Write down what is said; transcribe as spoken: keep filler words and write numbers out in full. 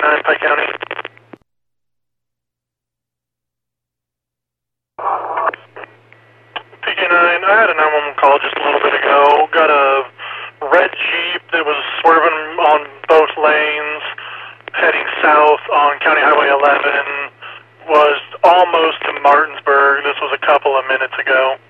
nine, Pike County. P K nine, I had a nine one one call just a little bit ago. Got a red Jeep that was swerving on both lanes, heading south on County Highway eleven, was almost to Martinsburg. This was a couple of minutes ago.